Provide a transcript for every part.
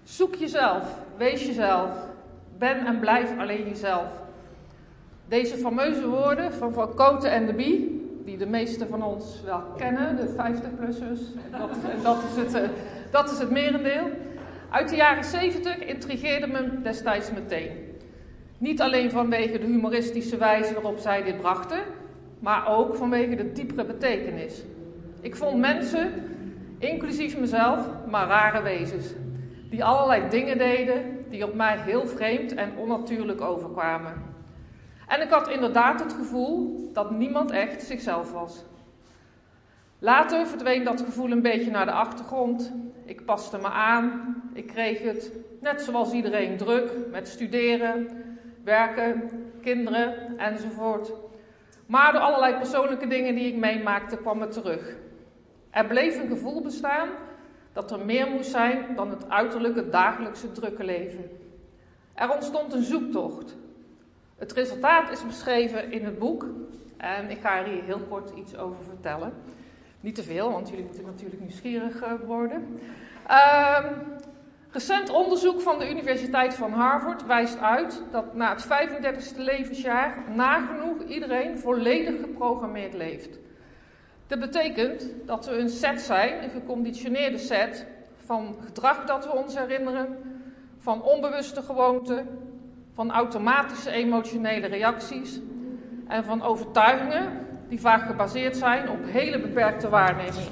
Zoek jezelf, wees jezelf, ben en blijf alleen jezelf. Deze fameuze woorden van Cote en de Bie, die de meesten van ons wel kennen, de 50-plussers, dat is het merendeel. Uit de jaren 70 intrigeerde me destijds meteen. Niet alleen vanwege de humoristische wijze waarop zij dit brachten, maar ook vanwege de diepere betekenis. Ik vond mensen, inclusief mezelf, maar rare wezens, die allerlei dingen deden die op mij heel vreemd en onnatuurlijk overkwamen. En ik had inderdaad het gevoel dat niemand echt zichzelf was. Later verdween dat gevoel een beetje naar de achtergrond. Ik paste me aan. Ik kreeg het, net zoals iedereen, druk met studeren, werken, kinderen enzovoort. Maar door allerlei persoonlijke dingen die ik meemaakte kwam het terug. Er bleef een gevoel bestaan dat er meer moest zijn dan het uiterlijke dagelijkse drukke leven. Er ontstond een zoektocht. Het resultaat is beschreven in het boek en ik ga er hier heel kort iets over vertellen. Niet te veel, want jullie moeten natuurlijk nieuwsgierig worden. Recent onderzoek van de Universiteit van Harvard wijst uit dat na het 35e levensjaar nagenoeg iedereen volledig geprogrammeerd leeft. Dat betekent dat we een set zijn, een geconditioneerde set van gedrag dat we ons herinneren, van onbewuste gewoonten, van automatische emotionele reacties en van overtuigingen die vaak gebaseerd zijn op hele beperkte waarneming.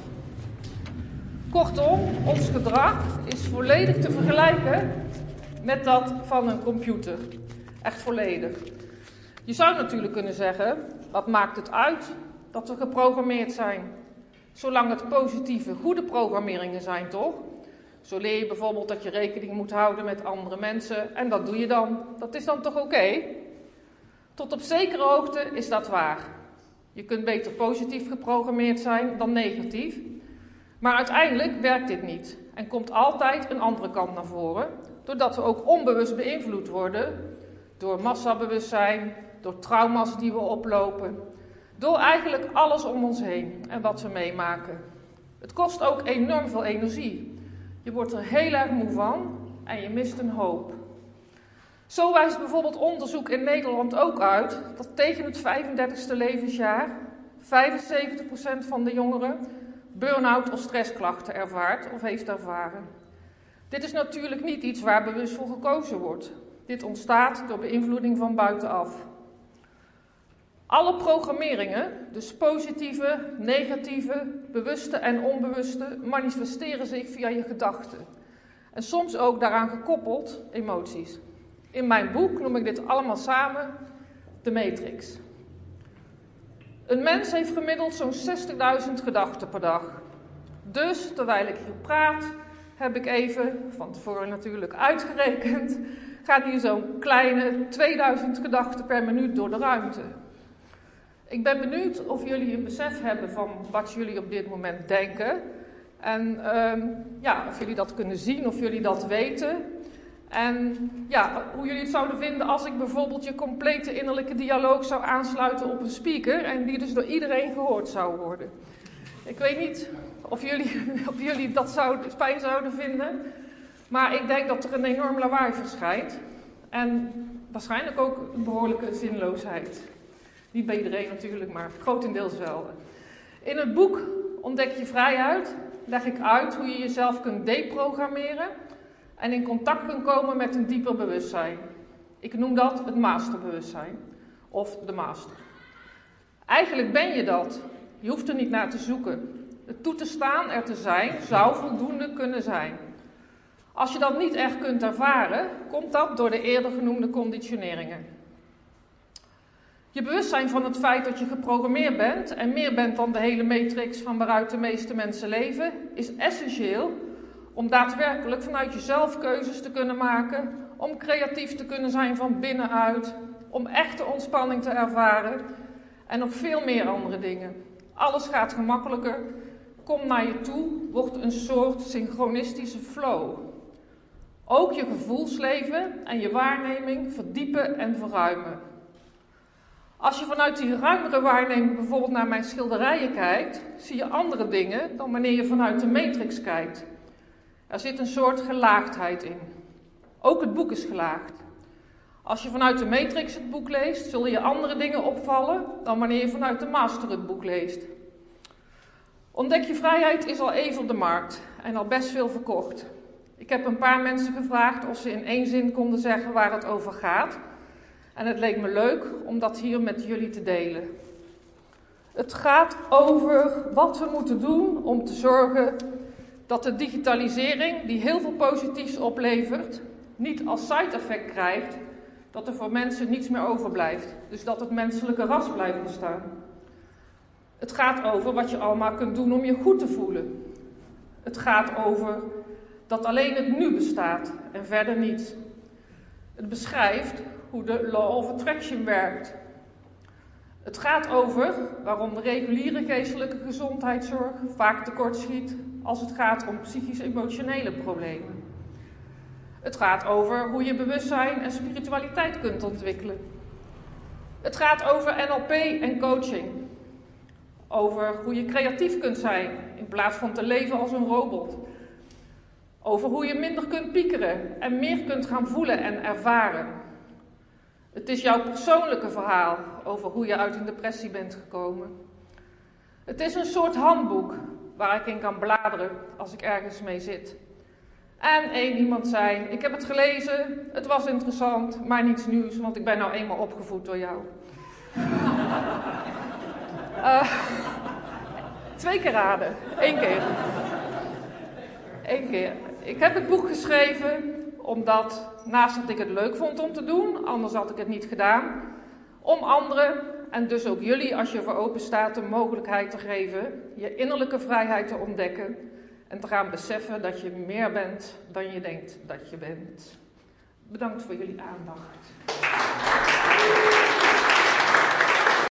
Kortom, ons gedrag is volledig te vergelijken met dat van een computer. Echt volledig. Je zou natuurlijk kunnen zeggen, wat maakt het uit dat we geprogrammeerd zijn? Zolang het positieve, goede programmeringen zijn, toch? Zo leer je bijvoorbeeld dat je rekening moet houden met andere mensen en dat doe je dan. Dat is dan toch oké? Tot op zekere hoogte is dat waar. Je kunt beter positief geprogrammeerd zijn dan negatief. Maar uiteindelijk werkt dit niet en komt altijd een andere kant naar voren, doordat we ook onbewust beïnvloed worden door massabewustzijn, door trauma's die we oplopen, door eigenlijk alles om ons heen en wat we meemaken. Het kost ook enorm veel energie. Je wordt er heel erg moe van en je mist een hoop. Zo wijst bijvoorbeeld onderzoek in Nederland ook uit dat tegen het 35e levensjaar 75% van de jongeren burn-out of stressklachten ervaart of heeft ervaren. Dit is natuurlijk niet iets waar bewust voor gekozen wordt. Dit ontstaat door beïnvloeding van buitenaf. Alle programmeringen, dus positieve, negatieve, bewuste en onbewuste, manifesteren zich via je gedachten. En soms ook daaraan gekoppeld emoties. In mijn boek noem ik dit allemaal samen de matrix. Een mens heeft gemiddeld zo'n 60.000 gedachten per dag. Dus, terwijl ik hier praat, heb ik even, van tevoren natuurlijk uitgerekend, gaan hier zo'n kleine 2000 gedachten per minuut door de ruimte. Ik ben benieuwd of jullie een besef hebben van wat jullie op dit moment denken. En of jullie dat kunnen zien, of jullie dat weten. En ja, hoe jullie het zouden vinden als ik bijvoorbeeld je complete innerlijke dialoog zou aansluiten op een speaker en die dus door iedereen gehoord zou worden. Ik weet niet of jullie dat fijn zouden vinden, maar ik denk dat er een enorm lawaai verschijnt en waarschijnlijk ook een behoorlijke zinloosheid. Niet bij iedereen natuurlijk, maar grotendeels wel. In het boek Ontdek je vrijheid leg ik uit hoe je jezelf kunt deprogrammeren en in contact kunt komen met een dieper bewustzijn. Ik noem dat het masterbewustzijn, of de master. Eigenlijk ben je dat. Je hoeft er niet naar te zoeken. Het toe te staan, er te zijn, zou voldoende kunnen zijn. Als je dat niet echt kunt ervaren, komt dat door de eerder genoemde conditioneringen. Je bewustzijn van het feit dat je geprogrammeerd bent en meer bent dan de hele matrix van waaruit de meeste mensen leven, is essentieel om daadwerkelijk vanuit jezelf keuzes te kunnen maken, om creatief te kunnen zijn van binnenuit, om echte ontspanning te ervaren en nog veel meer andere dingen. Alles gaat gemakkelijker, komt naar je toe, wordt een soort synchronistische flow. Ook je gevoelsleven en je waarneming verdiepen en verruimen. Als je vanuit die ruimere waarneming bijvoorbeeld naar mijn schilderijen kijkt, zie je andere dingen dan wanneer je vanuit de matrix kijkt. Er zit een soort gelaagdheid in. Ook het boek is gelaagd. Als je vanuit de Matrix het boek leest, zullen je andere dingen opvallen dan wanneer je vanuit de Master het boek leest. Ontdek je vrijheid is al even op de markt en al best veel verkocht. Ik heb een paar mensen gevraagd of ze in 1 zin konden zeggen waar het over gaat. En het leek me leuk om dat hier met jullie te delen. Het gaat over wat we moeten doen om te zorgen dat de digitalisering, die heel veel positiefs oplevert, niet als side-effect krijgt dat er voor mensen niets meer overblijft. Dus dat het menselijke ras blijft bestaan. Het gaat over wat je allemaal kunt doen om je goed te voelen. Het gaat over dat alleen het nu bestaat en verder niets. Het beschrijft hoe de law of attraction werkt. Het gaat over waarom de reguliere geestelijke gezondheidszorg vaak tekortschiet als het gaat om psychisch-emotionele problemen. Het gaat over hoe je bewustzijn en spiritualiteit kunt ontwikkelen. Het gaat over NLP en coaching. Over hoe je creatief kunt zijn in plaats van te leven als een robot. Over hoe je minder kunt piekeren en meer kunt gaan voelen en ervaren. Het is jouw persoonlijke verhaal over hoe je uit een depressie bent gekomen. Het is een soort handboek waar ik in kan bladeren als ik ergens mee zit. En iemand zei, ik heb het gelezen, het was interessant, maar niets nieuws, want ik ben nou eenmaal opgevoed door jou. 2 keer raden, 1 keer. 1 keer. Ik heb het boek geschreven omdat, naast dat ik het leuk vond om te doen, anders had ik het niet gedaan, om anderen, en dus ook jullie als je voor open staat, de mogelijkheid te geven je innerlijke vrijheid te ontdekken en te gaan beseffen dat je meer bent dan je denkt dat je bent. Bedankt voor jullie aandacht.